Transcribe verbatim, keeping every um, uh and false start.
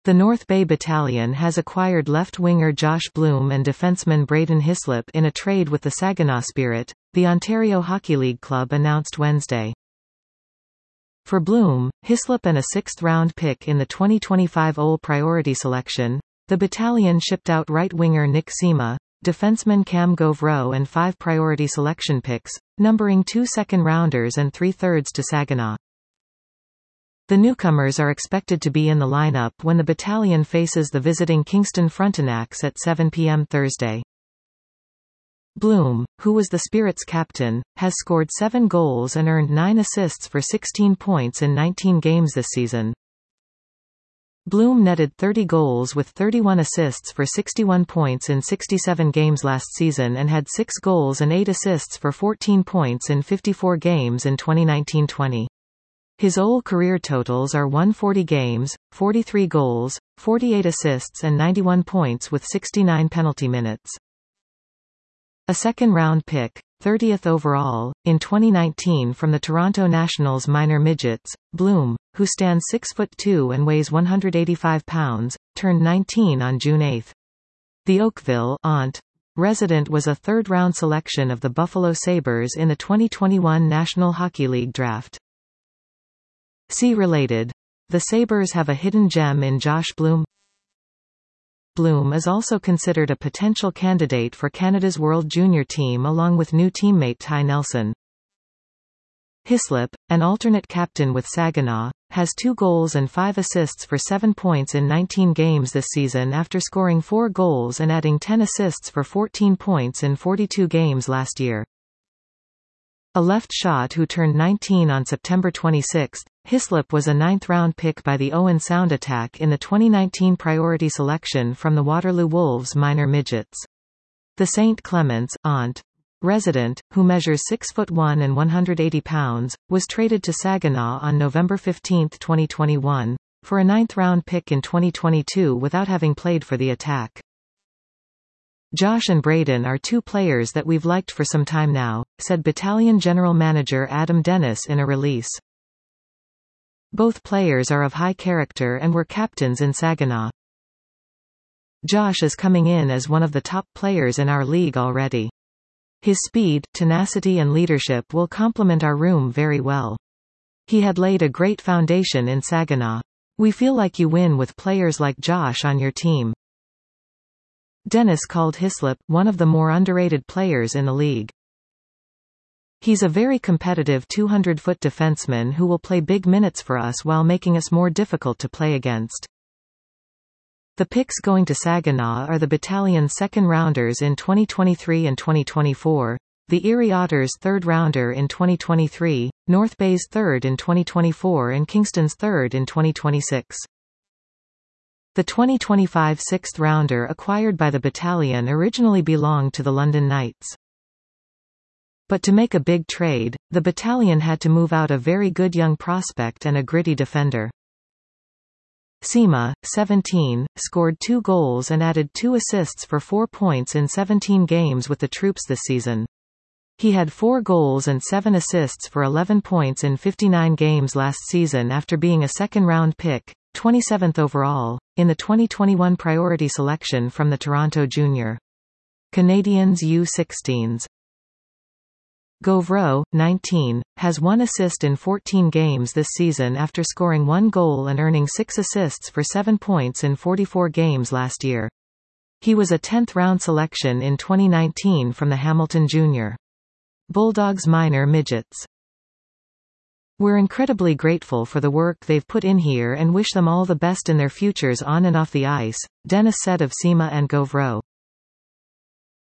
The North Bay Battalion has acquired left-winger Josh Bloom and defenceman Braden Hislop in a trade with the Saginaw Spirit, the Ontario Hockey League club announced Wednesday. For Bloom, Hislop and a sixth-round pick in the twenty twenty-five O L priority selection, the battalion shipped out right-winger Nick Sima, defenceman Cam Govreau and five priority selection picks, numbering two second-rounders and three-thirds to Saginaw. The newcomers are expected to be in the lineup when the battalion faces the visiting Kingston Frontenacs at seven p m Thursday. Bloom, who was the Spirit's captain, has scored seven goals and earned nine assists for sixteen points in nineteen games this season. Bloom netted thirty goals with thirty-one assists for sixty-one points in sixty-seven games last season and had six goals and eight assists for fourteen points in fifty-four games in twenty nineteen twenty. His O L career totals are one hundred forty games, forty-three goals, forty-eight assists and ninety-one points with sixty-nine penalty minutes. A second-round pick, thirtieth overall, in twenty nineteen from the Toronto Nationals minor midgets, Bloom, who stands six foot two and weighs one hundred eighty-five pounds, turned nineteen on June eighth. The Oakville Aunt resident was a third-round selection of the Buffalo Sabres in the twenty twenty-one National Hockey League draft. See related. The Sabres have a hidden gem in Josh Bloom. Bloom is also considered a potential candidate for Canada's World Junior team along with new teammate Ty Nelson. Hislop, an alternate captain with Saginaw, has two goals and five assists for seven points in nineteen games this season after scoring four goals and adding ten assists for fourteen points in forty-two games last year. A left shot who turned nineteen on September twenty-sixth, Hislop was a ninth-round pick by the Owen Sound Attack in the twenty nineteen priority selection from the Waterloo Wolves minor midgets. The Saint Clements Aunt resident, who measures six foot one and one hundred eighty pounds, was traded to Saginaw on November fifteenth twenty twenty-one, for a ninth-round pick in twenty twenty-two without having played for the Attack. Josh and Braden are two players that we've liked for some time now, said Battalion General Manager Adam Dennis in a release. Both players are of high character and were captains in Saginaw. Josh is coming in as one of the top players in our league already. His speed, tenacity and leadership will complement our room very well. He had laid a great foundation in Saginaw. We feel like you win with players like Josh on your team. Dennis called Hislop one of the more underrated players in the league. He's a very competitive two hundred foot defenseman who will play big minutes for us while making us more difficult to play against. The picks going to Saginaw are the battalion's second-rounders in twenty twenty-three and twenty twenty-four, the Erie Otters' third-rounder in twenty twenty-three, North Bay's third in twenty twenty-four and Kingston's third in twenty twenty-six. The twenty twenty-five sixth-rounder acquired by the battalion originally belonged to the London Knights. But to make a big trade, the battalion had to move out a very good young prospect and a gritty defender. Sima, seventeen, scored two goals and added two assists for four points in seventeen games with the troops this season. He had four goals and seven assists for eleven points in fifty-nine games last season after being a second-round pick, twenty-seventh overall, in the twenty twenty-one priority selection from the Toronto Junior Canadiens U sixteens. Govreau, nineteen, has one assist in fourteen games this season after scoring one goal and earning six assists for seven points in forty-four games last year. He was a tenth-round selection in twenty nineteen from the Hamilton Junior Bulldogs minor midgets. We're incredibly grateful for the work they've put in here and wish them all the best in their futures on and off the ice, Dennis said of Sima and Govreau.